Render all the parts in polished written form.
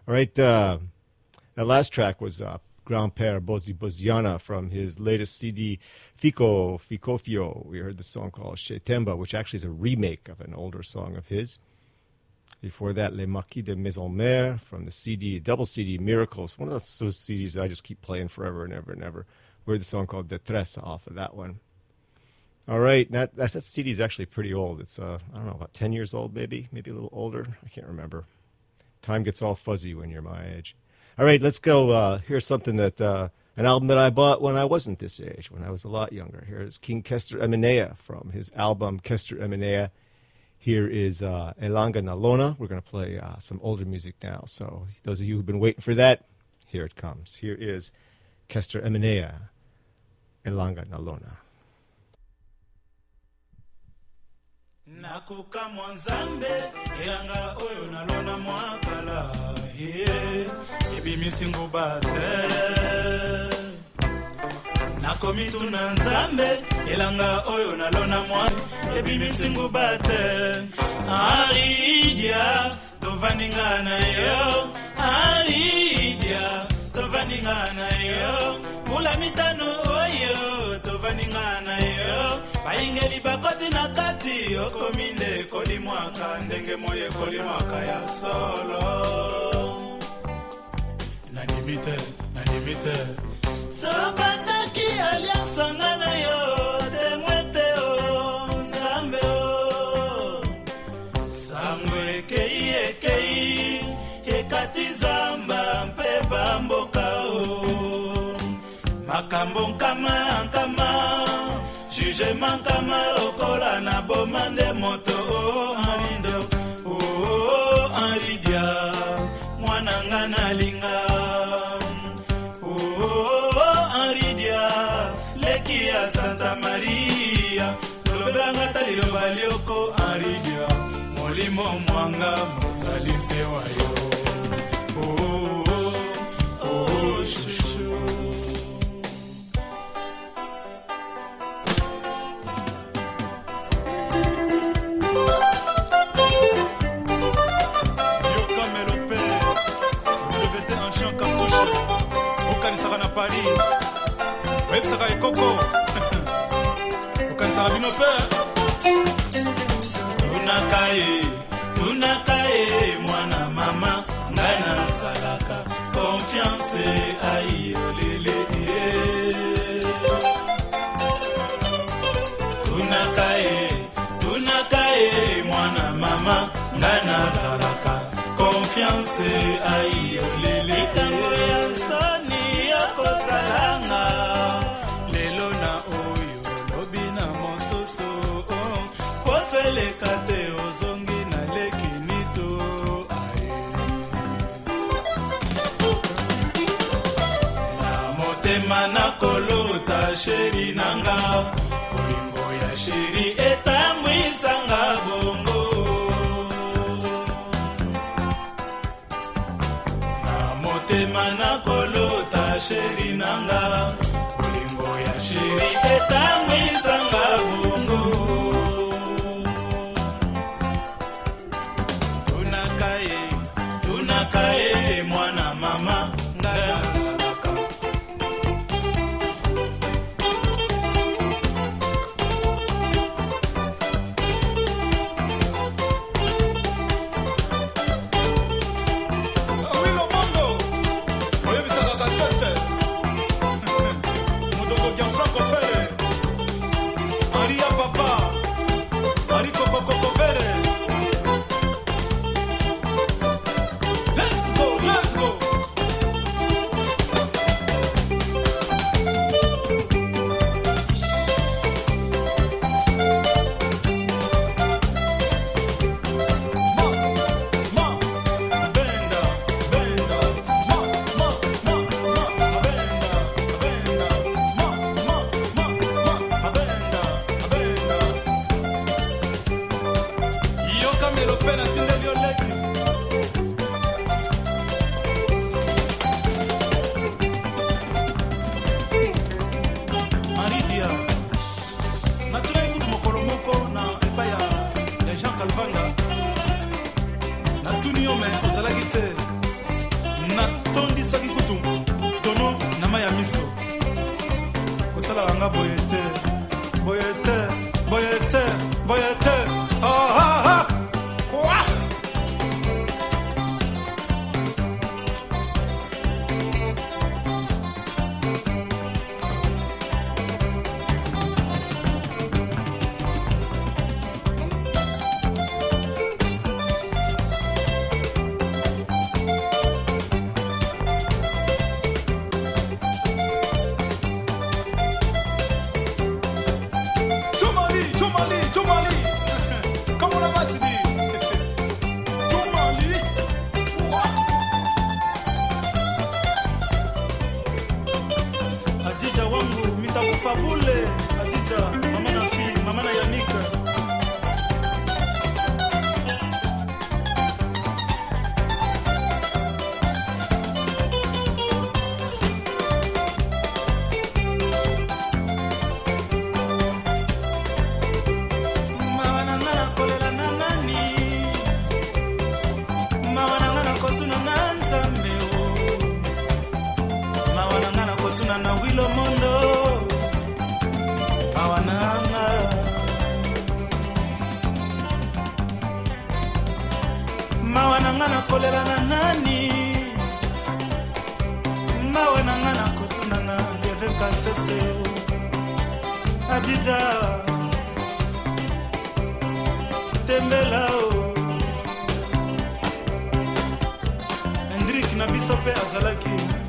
All right, that last track was Grand-Père Bozi Boziana from his latest CD, Ficofio. We heard the song called Chez Temba, which actually is a remake of an older song of his. Before that, Les Marquis de Maisonmère from the CD, double CD, Miracles. One of those CDs that I just keep playing forever and ever and ever. We heard the song called Detresse off of that one. All right, that CD is actually pretty old. It's, I don't know, about 10 years old maybe a little older. I can't remember. Time gets all fuzzy when you're my age. All right, let's go. Here's something that, an album that I bought when I wasn't this age, when I was a lot younger. Here is King Kester Emenea from his album Kester Emenea. Here is Elanga Nalona. We're going to play some older music now. So those of you who've been waiting for that, here it comes. Here is Kester Emenea, Elanga Nalona. Nakuka mwanzambe elanga oyo nalona mwakala ebimisingu bate nakomitu na nzambe elanga oyo nalona mwa ebimisingu bate aridia tovaninga na yo aridia tovaninga na yo mula mitano oyo tovaninga na yo baingeli bakoti na kati okominde kolimwaka ndenge moye kolimwaka ya solo nanimite tobandaki aliansa nga na yo temwete o nzambe o sango ekei ekati zamba mpe bamboka o makambo nkama juge mankama lokola na bomande moto o arindo o aridia mwananga na linga o aridia leki ya Santa Maria lobelanga talilo balioko aridia molimo mwanga mosalise wayo o shushu Paris, web saka ekoko, ukanisa bino pe. Tunakaye, mwana mama, ngana salaka, confiance ayi olele. Tunakaye, mwana mama, ngana salaka, confiance ayi olele. Salanga lelo na oyo lobina mososo posele kate ozongi na lekinito na motema na kolota sheri nanga oimbo ya sheri etamwisanga bongo na motema na kolota sheri nanga ulingo ya sheri etamwisanga bongo tunakaye mwana mama ngana salaka Let's go! nakolela na nani mawe na nga nakotunana deveka sese Adija tembela o Hendrik na biso pe azalaki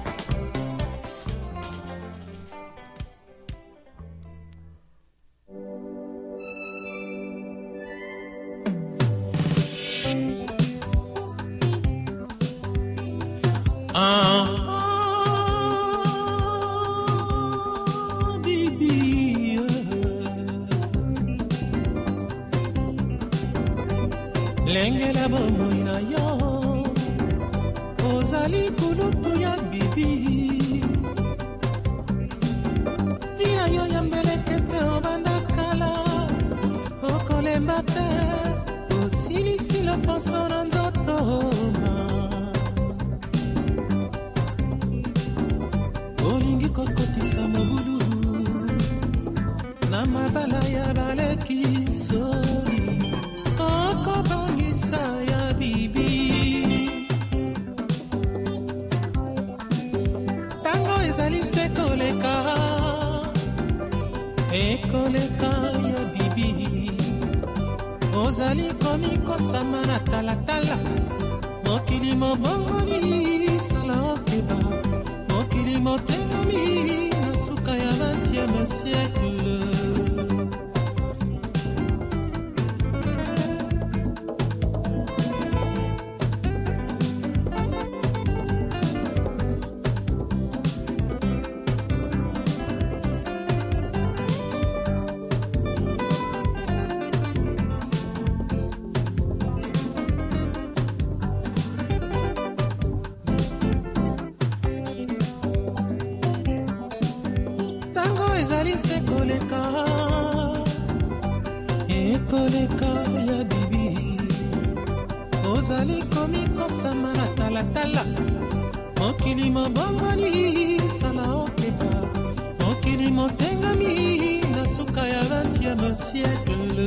lengela bomo ina yo ozali kulutu ya bibi vina yo ya mbelekete obanda kala okolemba te osilisi loposo na nzoto olingi kokotisa mobulu na mabala ya balekiso okobangisa ya bibi tango ezali se koleka ekoleka ya bibi ozali komikosama na talatala mokili mobongoni sala okeba mokili motengami na suka ya 20e siècle ezali se koleka ekoleka ya bibi ozali komikosama na talatala mokili mobongoni sala okeba mokili motengami na suka ya 20e siècle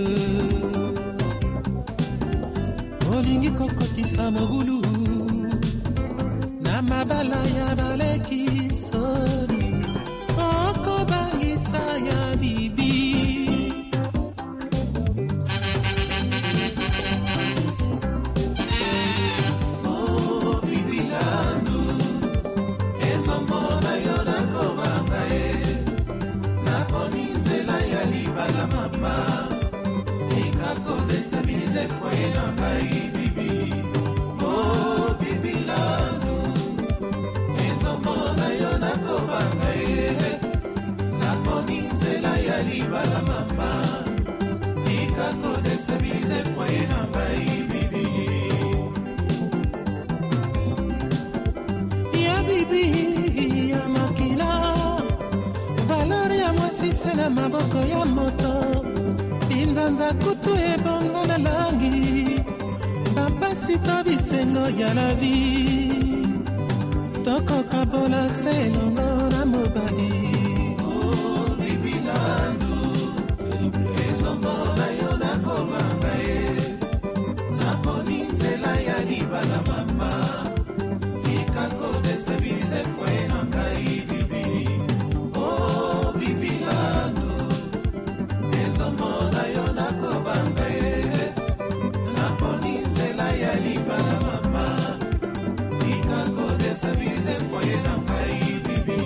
olingi kokotisa mobulu na mabala ya balekisoni okobangisa ya bibi oh bibi landu ezomona yo nakobanga ye naponi nzela ya libala mama tika kodestabilize foye na ngai bibi oh bibi landu ezomona yo nakobanga ye nzela ya libala mama tika kodestabilize foye na ngai bibi ya bibi ya makila valori ya mwasise na maboko ya moto binzanza kutu ebongo na langi bapasi to bisengo ya la vie tokokabola selongo na mobali ezomona yo nakobanga ye naponi nzela ya libala mama tika kodestabilize foye na ngai bibi oh bibi lando ezomona yo nakobanga ye naponi nzela ya libala mama tika kodestabilize foye na ngai bibi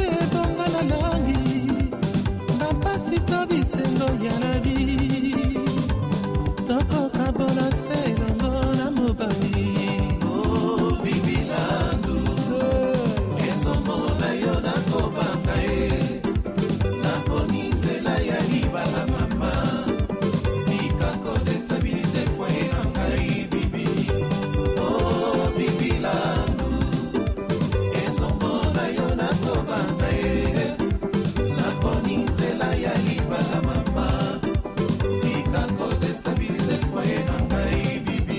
ebongala langi bampasi to bisengo ya la vie tokoka bona se elongo na mobali bibilandu ezomona yo nakobanga ye naponi nzela ya libala mama tika kodestabilize foye na ngai bibi bibilandu ezomona yo nakobanga ye naponi nzela ya libala mama tika kodestabilize foye na ngai bibi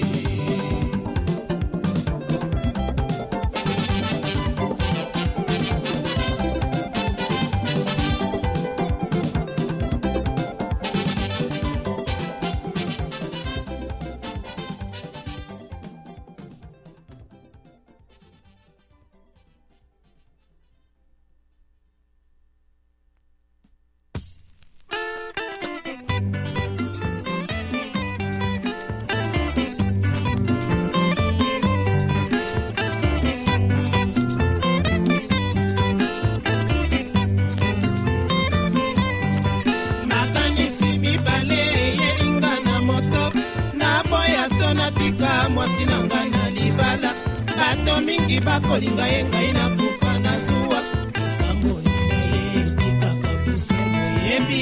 makanisi mibale yelinga na moto naboya to natika mwasi na ngai na libala bato mingi bakolinga ye ngai nakufa na zuwa kamoni na ye tikaka busa moyebi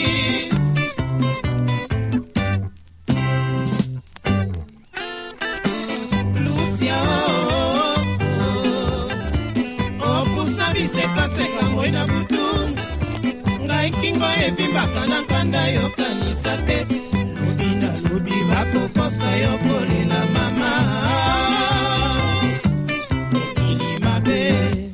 lusia opusa bisekaseka moi na butu ngai kingo ebimbaka na nkanda yokanisa te lobi na lobi bakokosa yo kolela mama mokili mabe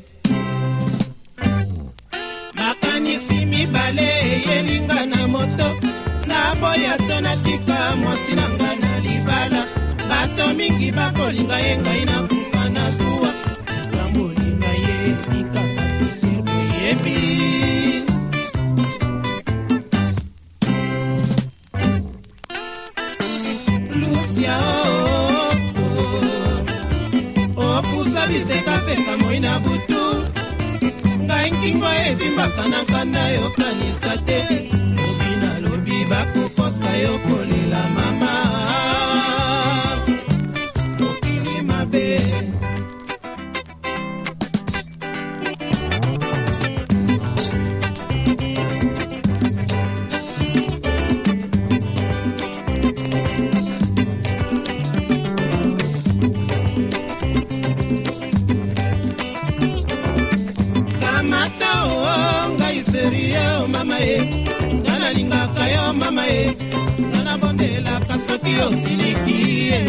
makanisi mibale eyelinga na moto naboya to natika mwasi na ngai na libala bato mingi bakolinga ye ngai nakufa na zuwa tikamolinga ye tikaka puse boyebi lusia opusa bisekaseka moi na butu ngai nkingo ebimbaka na nkanda yokanisa te lobi na lobi bakokosa yo kolela mama mokili mabe kamata ngai serie mama ye ngana lingaka yo mama ye ngana bondelaka soki osiliki ye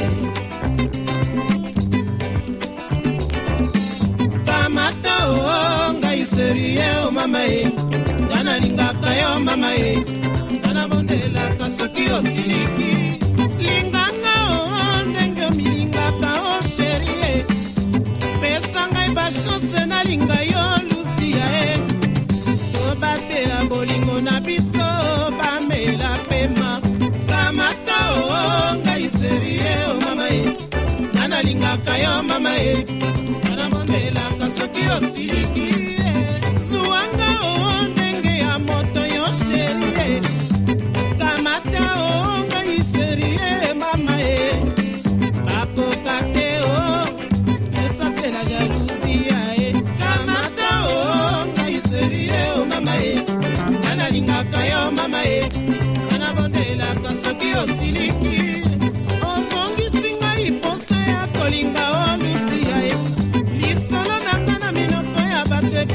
kamata ngai serie mama ye ngana lingaka yo mama ye ngana bondelaka soki osiliki linganga ndenge omilingaka o sherie pesa ngai bashose nalinga yo lusia e tobatela bolingo na biso bamela pema kamata ngai serie mama ye nalingaka yo mama ye nabondelaka soki osiliki zuwanga ndenge ya moto yo sherie kamata ngai serie mama ye bakoka te c'est la jalousie kamata ngai serie mama ye analingaka yo mama ye anabondelaka soki osiliki ozongisi ngai posa ya kolinga olusia ye lisolo nanga na minoko ya bato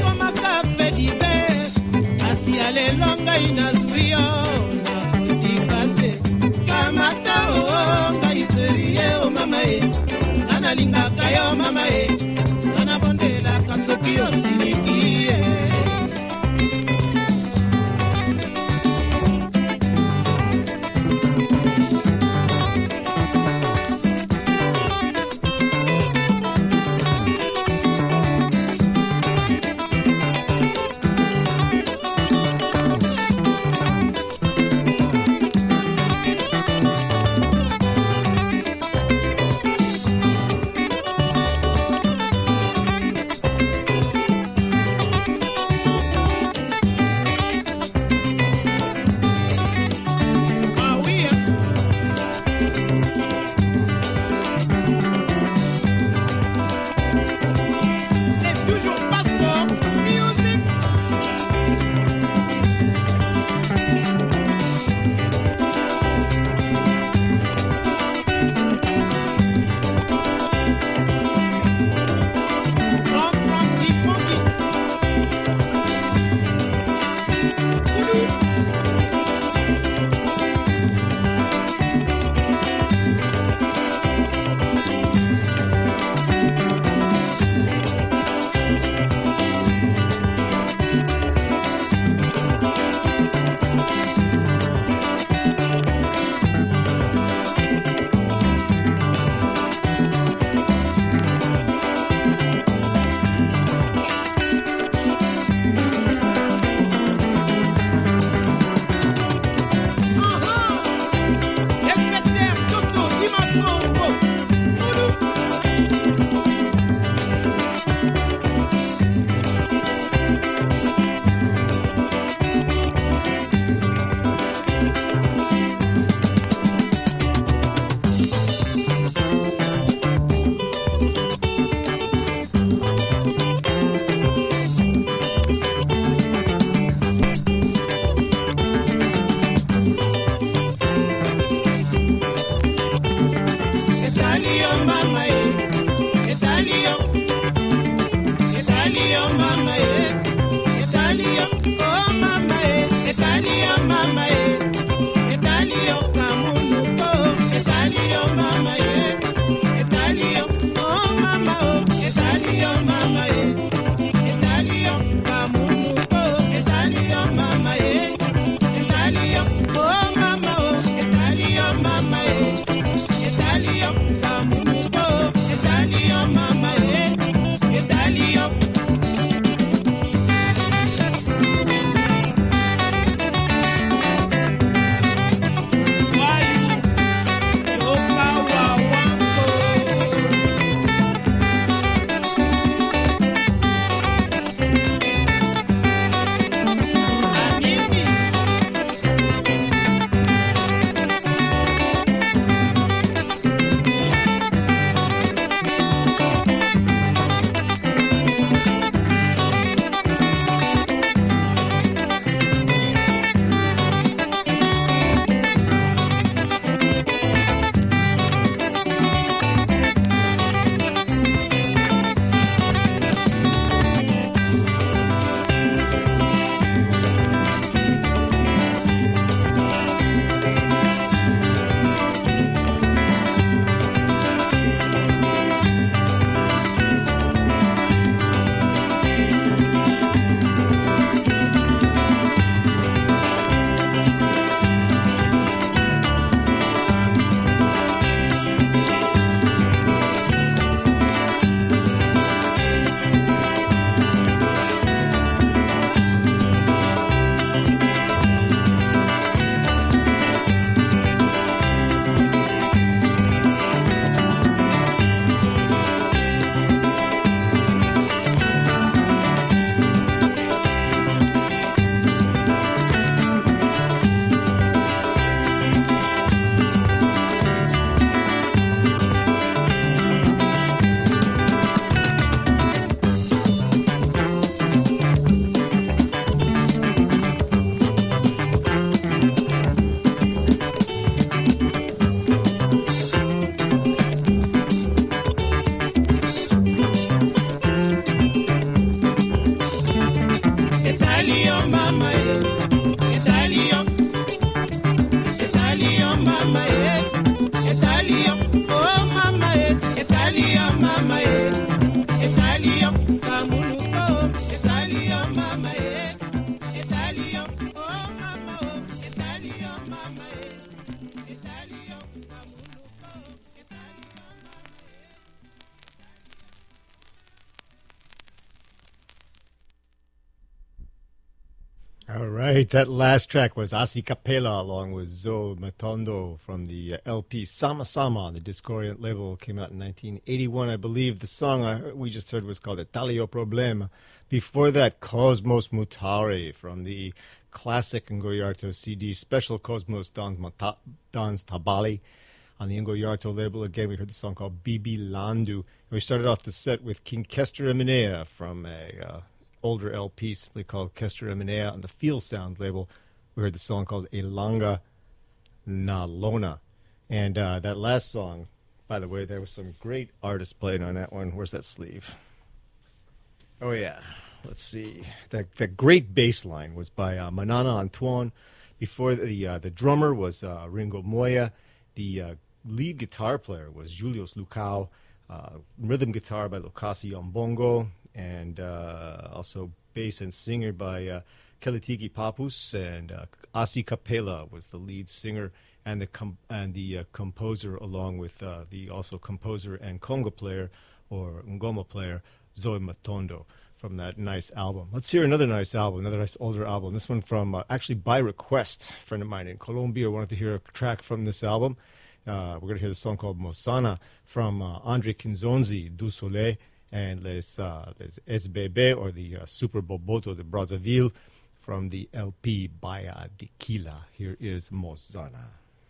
etali yo mama etali yo mama etali yo oh mama etali yo mama etali yo kamuluko etali yo mama etali yo oh mama etali yo mama etali yo kamuluko etali yo mama. All right, that last track was Asi Capella along with Zoe Matondo from the LP Sama Sama on the Discordiant label. Came out in 1981, I believe. The song we just heard was called Italio Problema. Before that, Cosmos Mutare from the classic Ngoyarto CD, Special Cosmos Dans Tabali on the Ngoyarto label. Again, we heard the song called Bibi Landu. And we started off the set with King Kester Eminea from a older LP simply called Kester Eminea on the Feel Sound label. We heard the song called Elanga Na Lona. And that last song, by the way, there was some great artists playing on that one. Where's that sleeve? Oh, yeah. Let's see. That great bass line was by Manana Antoine. Before the drummer was Ringo Moya. The lead guitar player was Julius Lucao. Rhythm guitar by Lucasi Ombongo. And also bass and singer by Kelitiki Papus, and Asi Capella was the lead singer and the composer, along with the also composer and conga player or ngoma player Zoe Matondo from that nice album. Let's hear another nice album, another nice older album. This one from actually by request, a friend of mine in Colombia wanted to hear a track from this album. We're going to hear the song called Mosana from Andre Kinzonzi du Soleil and Les SBB, or the Super Boboto de Brazzaville, from the LP Baya Tequila. Here is Mozana.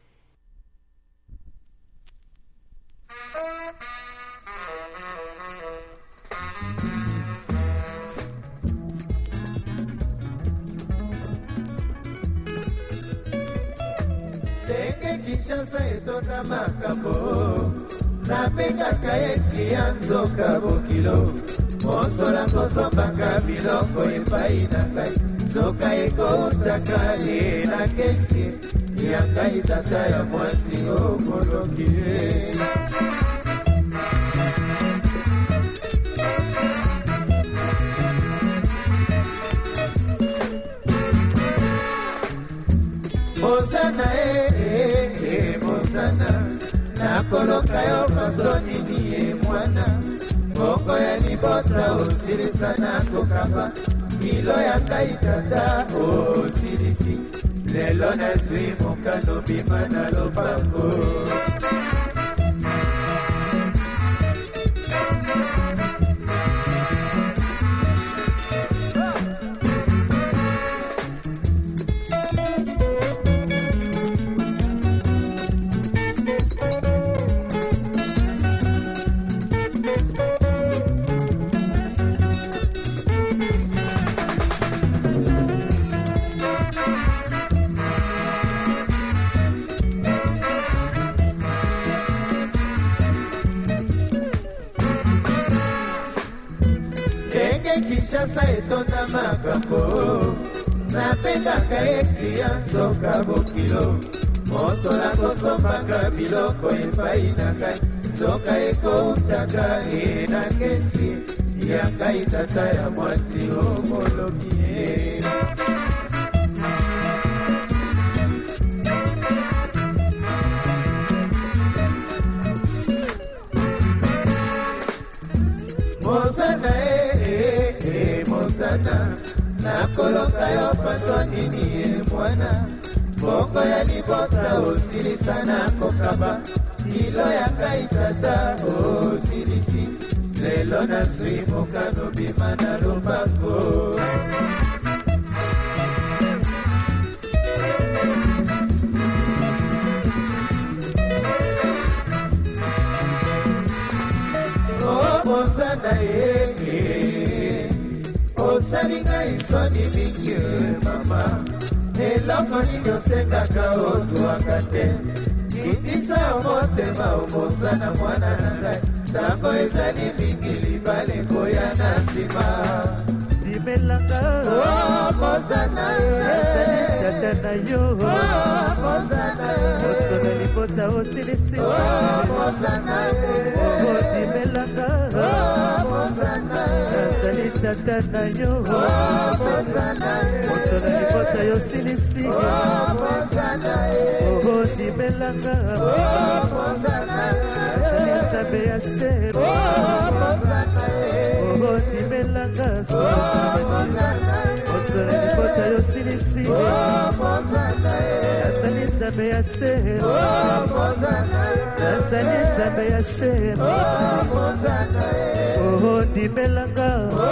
Tenge Kinshasa etonda makambo napengaka ye klia nzoka bokilo mosola kosombaka biloko epai na ngai nzoka ekoutaka ye na kesi ya ngai tata ya mwasi okoloki ye Mozana Mozana nakoloka yo fasoni niye mwana bongo ya libota osirisa na kokamba kilo ya ngai tata osilisi lelo nazwi mokano bima na lopango Kinshasa etonda makambo napengaka ye klia nzoka bokilo mosola kosombaka biloko epai na ngai nzoka ekoutaka ye na kesi ya ngai tata ya mwasi omolobi ye Mozana Mozana nakoloka yo fasoni niye mwana bongo ya libota osilisa na kokaba kilo ya ngai tata osilisi lelo nazwi mokano bima na lopango Mozana osalinga isoni mingi mama eloko nini osengaka ozwaka te kitisa motema omozana mwana na ngai ntango ezali mingi libale koya na nsima libelaka nazali tata na yo mosolo libota osilisisi odimelanga nazali tata na yo mosolo libota yosilisi odimelanga nazali nzambe ya sebo odimelanga mosolo libota yosilisi nazali nzambe ya sebo nazali nzambe ya sebo odimelanga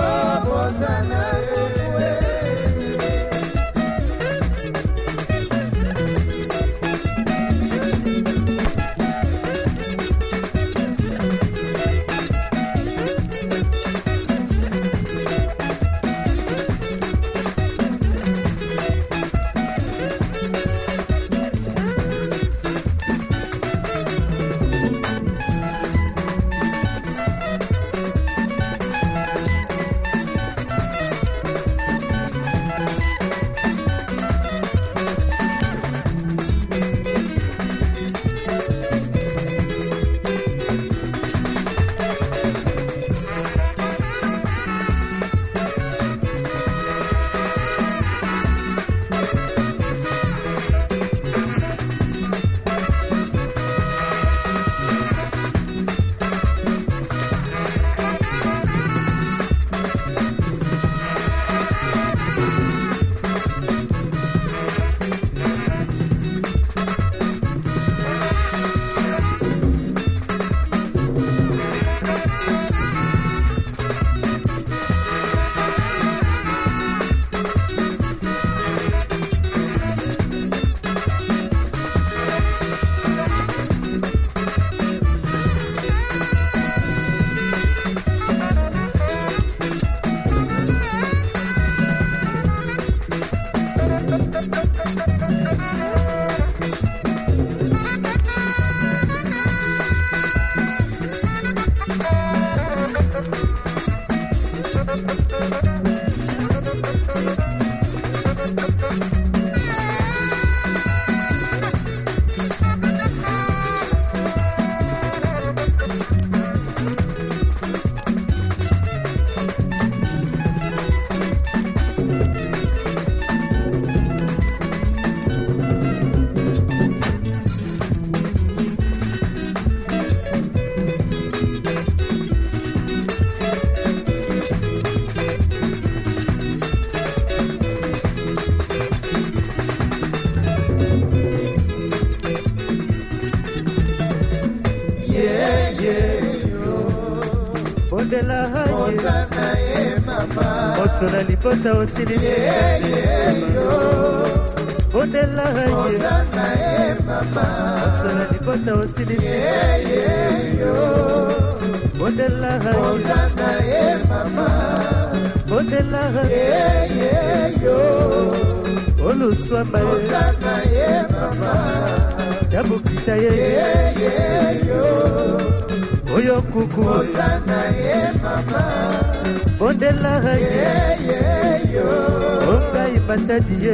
Mosona lipota osilisi Odela Mosona lipota osilisi Odela Odela Oluswamba Yabukita Oyo kuku Odela Onga ipatadiye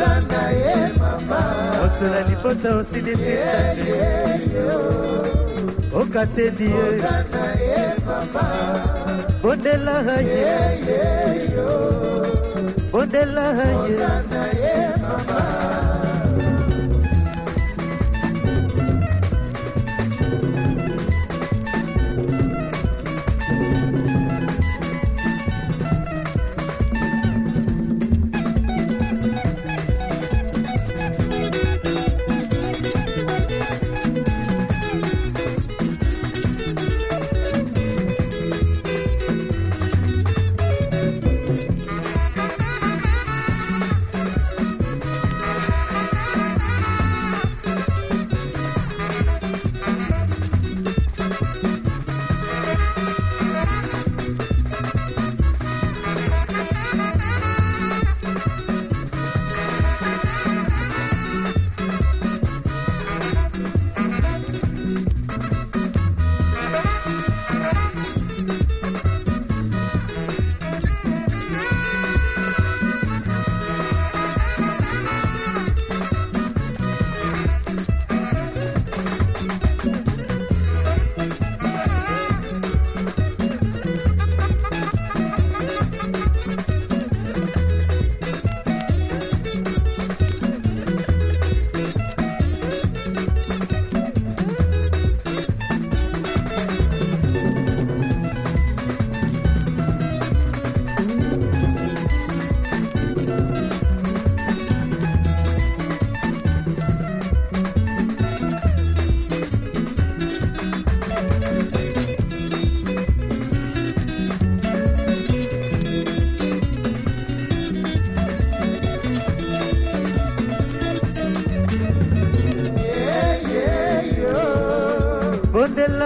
Osona lipota osilisi Okatediye Odela Odela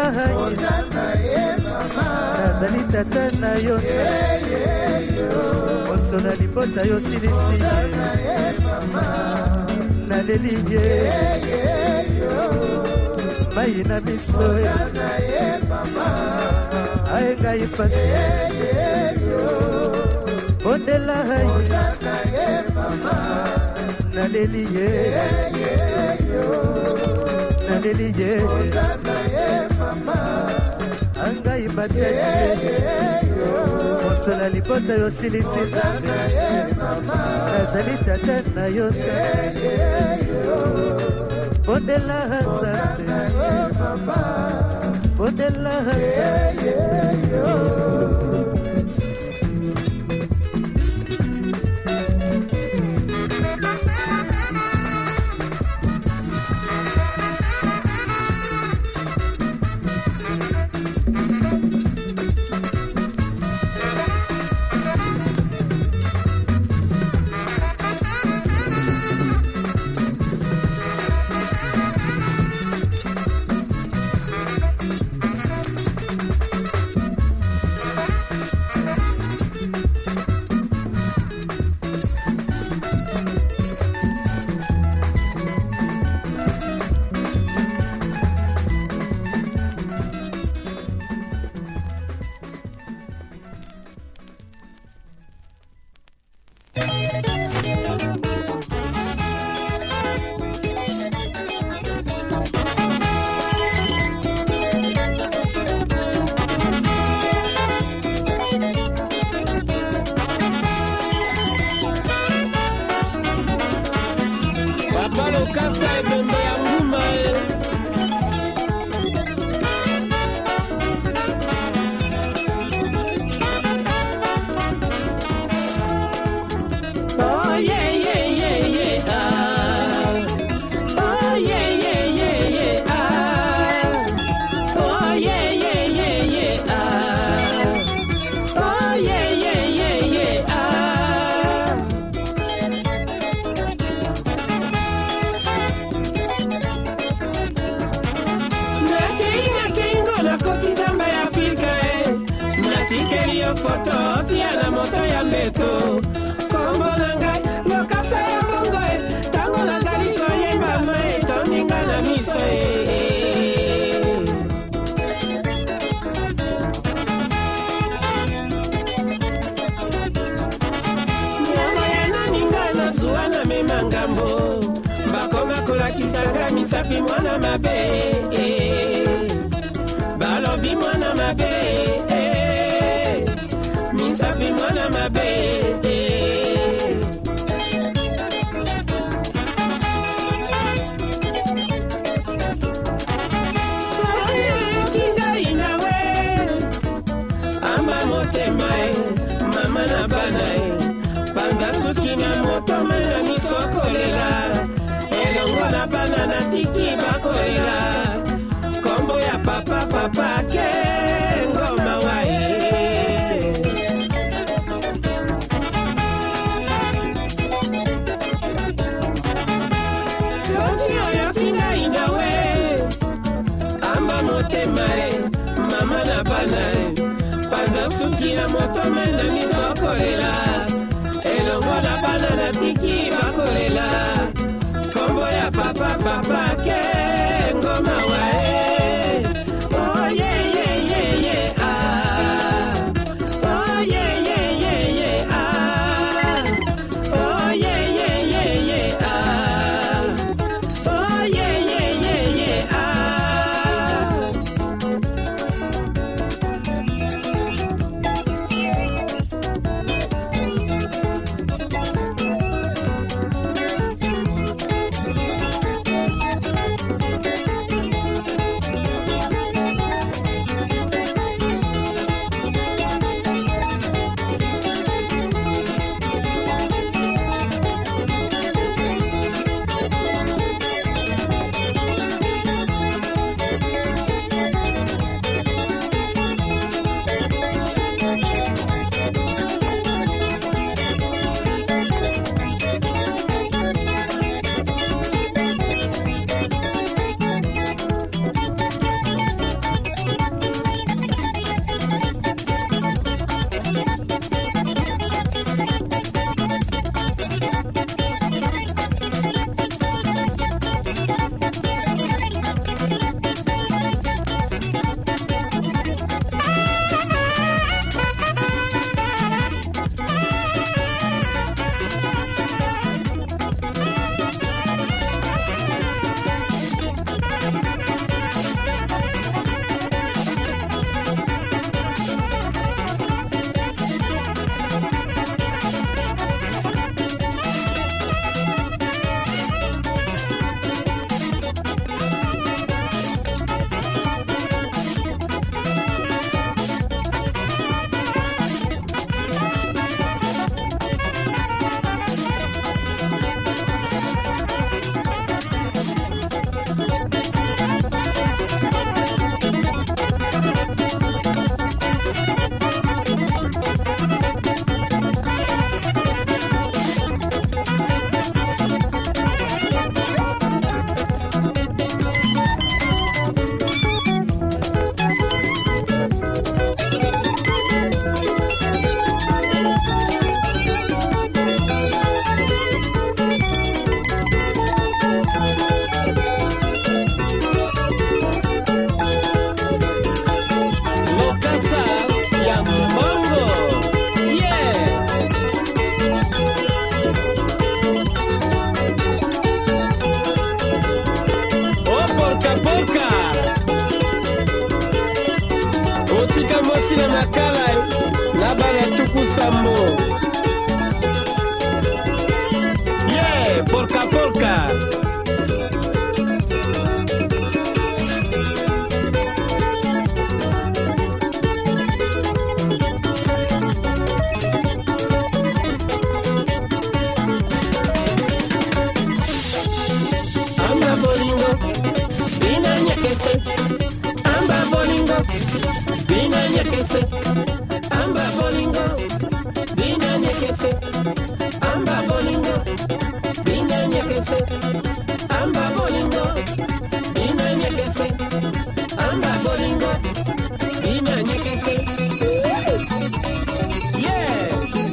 hai nazali tata na yo moso na libota yo silisi naleli ye mai na miso aye ngai pasi bondela hai naleli ye angai batete moso na libota yo silisi nazali tata na yo bondela nzambe bondela nzambe makambo. Yeah, polka polka. Amba bolingo, bina nyekese. Amba bolingo, bina nyekese. Amba bolingo, bina nyekese. Amba bolingo, bina nyekese. Amba bolingo, bina nyekese. Amba bolingo, bina nyekese. Yeah.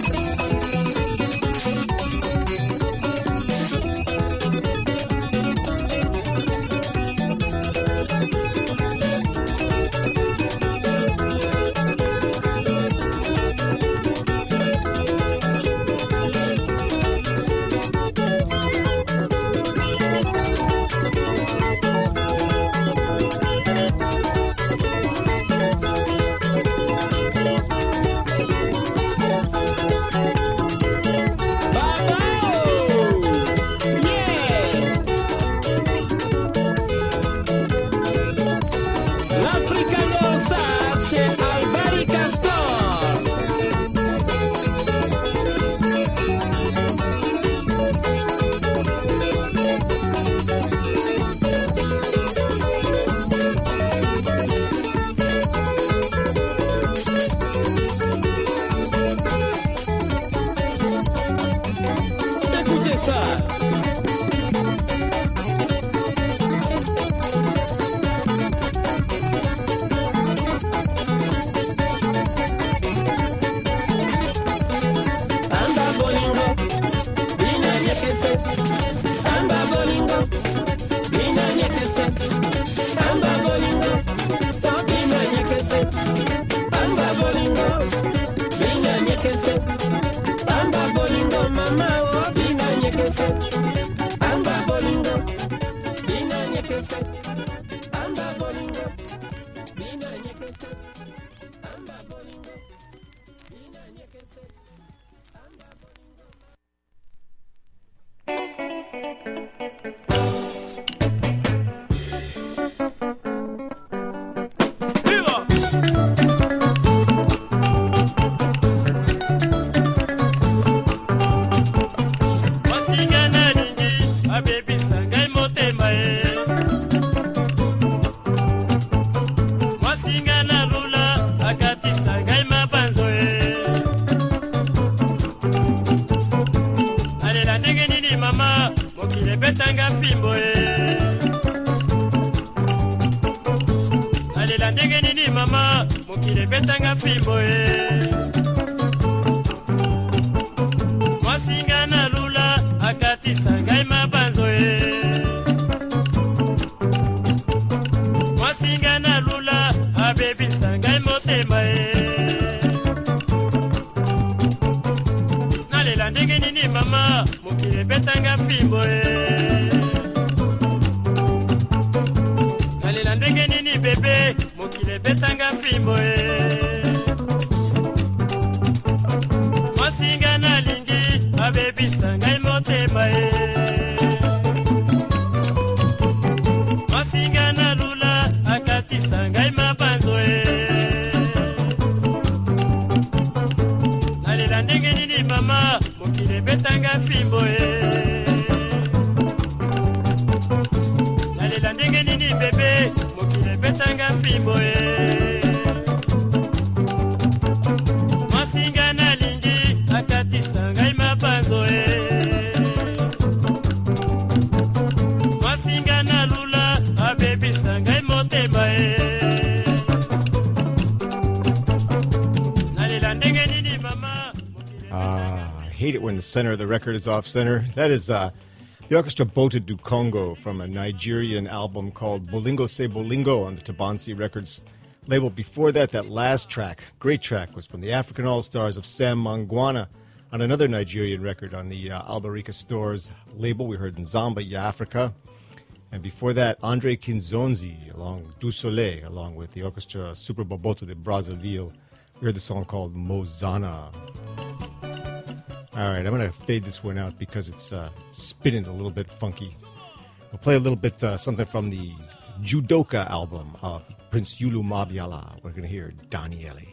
Center of the record is off center. That is the orchestra Bota do Congo from a Nigerian album called Bolingo Se Bolingo on the Tabansi Records label. Before that, that last track, great track, was from the African All-Stars of Sam Mangwana on another Nigerian record on the Albarica Stores label. We heard Nzamba Ya Africa. And before that, Andre Kinzonzi along Du Soleil, along with the orchestra Super Boboto de Brazzaville. We heard the song called Mozana. All right, I'm going to fade this one out because it's spinning a little bit funky. We'll play a little bit something from the Judoka album of Prince Yulu Mabiala. We're going to hear Daniele.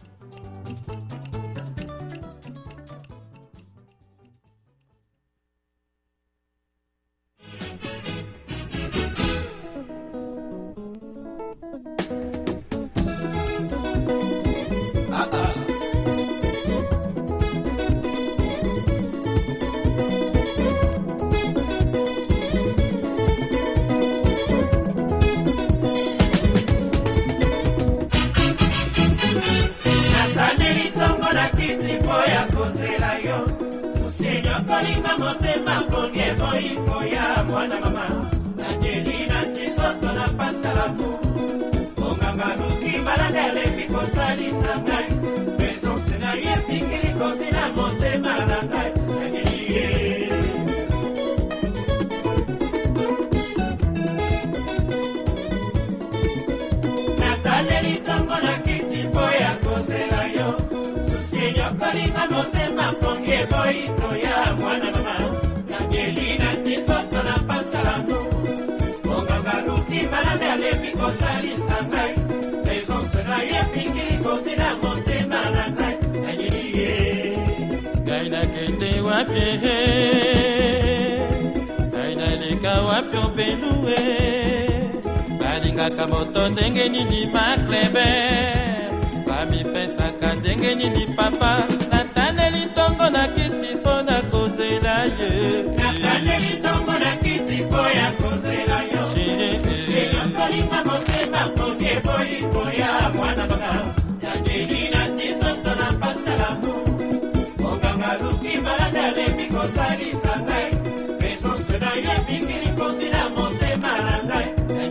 Kamoto ndenge nini maklebe Bami pesa ka ndenge nini papa Nataneli tongo na kiti po na kozela ye Nataneli tongo na kiti po ya kozela yo Seyo kolinga motema ponge boyi boya mwana baba Yangelina tisoto na pasalamu Oganga luki malada lembi kozali sangai Peso sena ye bingiri kozina motema nangai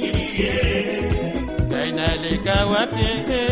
Leka wapi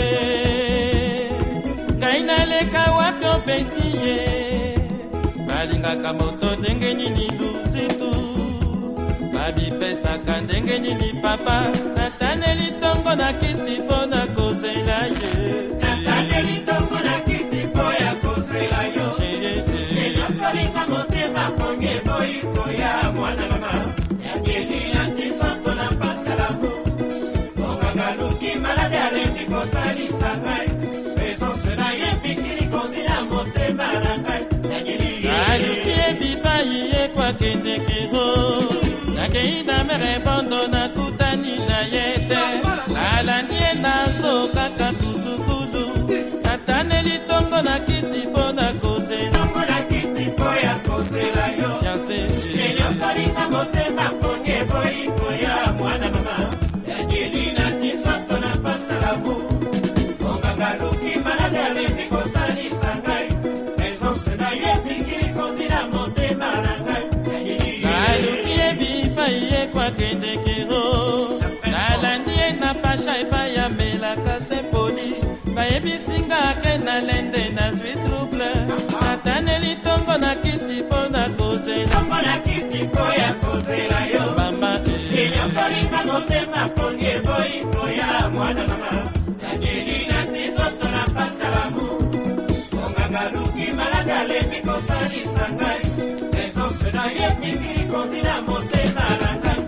Gaina leka wapi opetie Balinga kamoto ndenge nini luzitu Babi pesa ka ndenge nini papa Nataneli tongo na kiti po na kozela ye Nataneli tongo na kiti po ya kozela yo Seyo kolinga motema ponge boyi koya mwana mama Yangelina tisoto na pasalamu Luki malade alendi kosali sangai Peso sena ye pikiri kozina motema nangai Aluki ebiba iye kwa kende kiro Nakeida mere bondo na kutani na yete Alanie na so kaka kutukulu Nataneli tongo na kiti po na kozela Tongo na kiti po ya kozela yo Senyo kolinga motema ponye boyi koya mwana mama Yangelina tisoto na pasalamu Onganga luki malade alendi kosali sangai Peso sena ye pikiri kozina motema nangai Aluki ebiba iye kwa kende kiro Nalandie na pasha iba ya melaka sepoli Bayebisinga ke na lende na zwi trouble Nataneli tongo na kiti po na kozela Tongo na kiti po ya kozela yo Mama Senyo kolinga motema ponye boyi koya mwana mama Yangelina tisoto na pasalamu Onganga luki malada lembi kosali sangai Peso sena ye pikiri kozina motema nangai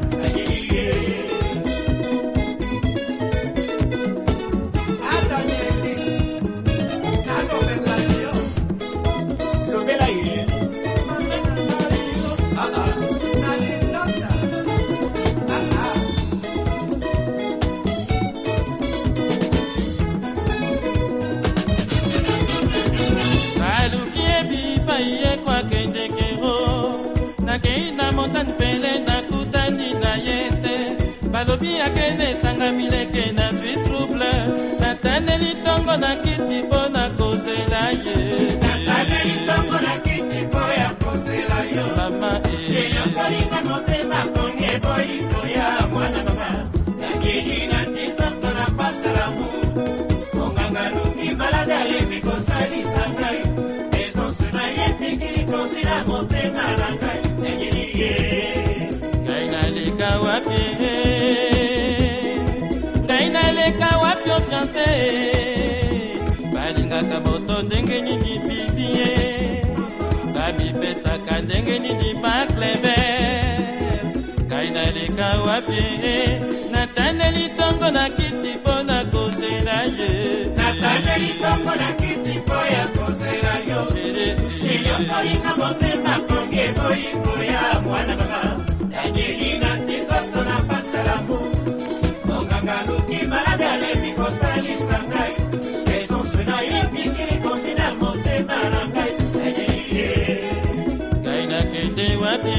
Nakeina montagne pele na kutani na yete Balobi akene sanga mileke na zwi trouble Nataneli tongo na kiti po na kozela ye Nataneli tongo na kiti po ya kozela yo Mama Seyo kolinga motema ponye boyi koya mwana mama Yangelina tisoto na pasalamu Onganga luki malade alendi kosali sangai Peso sena ye pikiri kozina motema nangai Gaina wapi Gaina leka wapi o français Balinga kamoto ndenge nini bibie ndenge nini Bakleber ngai naleka wapi natandeli ntongo na kiti mpo na kozela ye natandeli ntongo na kiti mpo ya kozela yo siyokolinga motema konge boyingo ya mwana mama angelina tizoto na pasalamu monganga luki malade alebi kosalisa ngai esonse na ye mikili konzi na motema na ngai angelie ngai nakende wapi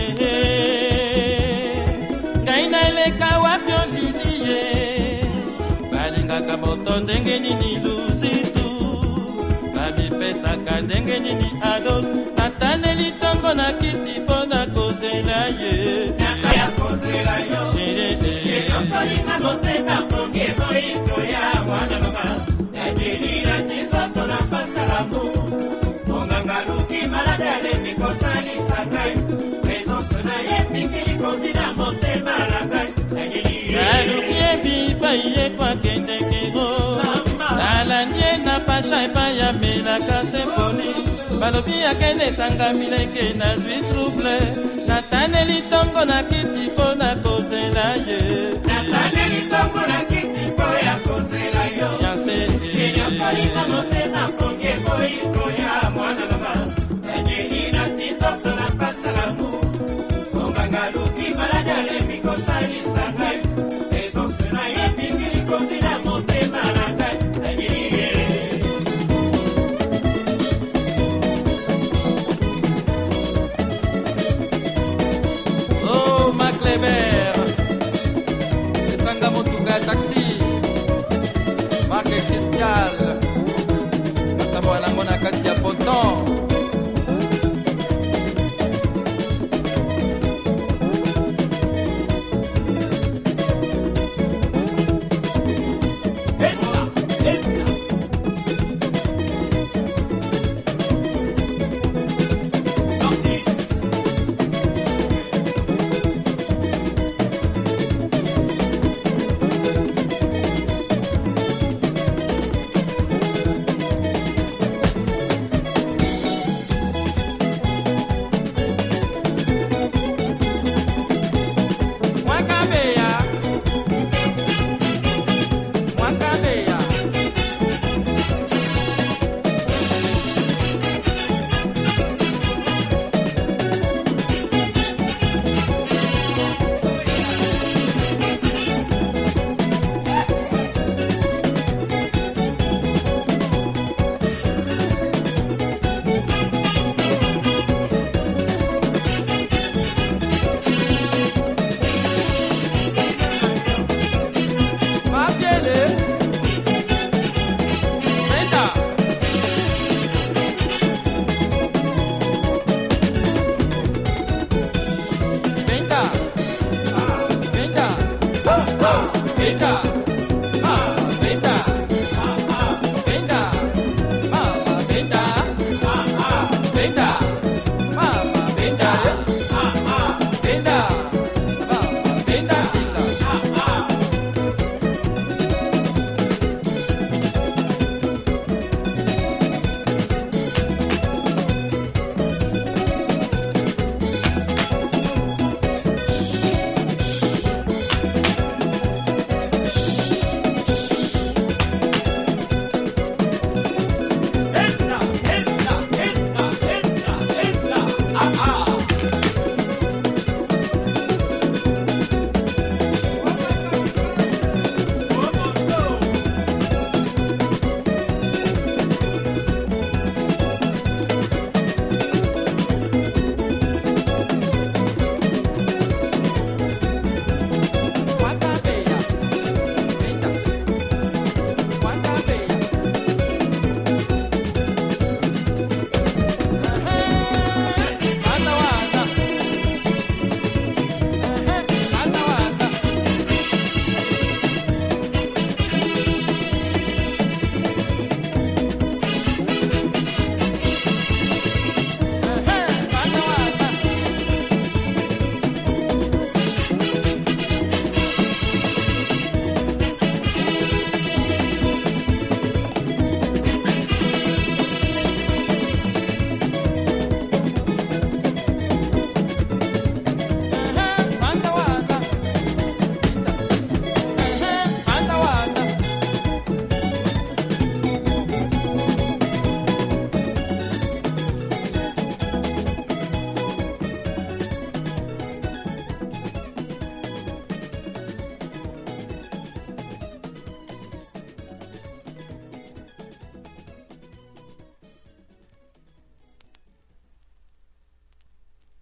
ngai naleka wapi olili ye balingaka moto ndenge nini luzitu babipesaka ndenge nini ados atandeli ntongo na kiti mpo na kozela ye nakaya kozela yo siyokolinga motema konge boyingo ya mwana mama najelina tizoto na pasalamu monganga luki malade alebi kosalisa ngai presence na ye mikili konzi na motema na ngai naluki ebipai ye kwakendekero nalandie na pasha epai ya melaka symphoni balobi akende esangami leke nazwi trouble nataneli ntongo na kiti mpo na kozela ye nataneli ntongo na kiti mpo ya kozela yo siyokolinga motema konge boyingo ya mwana mama angelina tizoto na pasalamu monganga luki malade alebi kosalisa ngai esonse na ye mikili konzi na motema na ngai angelie oh Bakleber esanga motuka ya taxi marque Cristal makambo wanango na kati ya ponton Venga.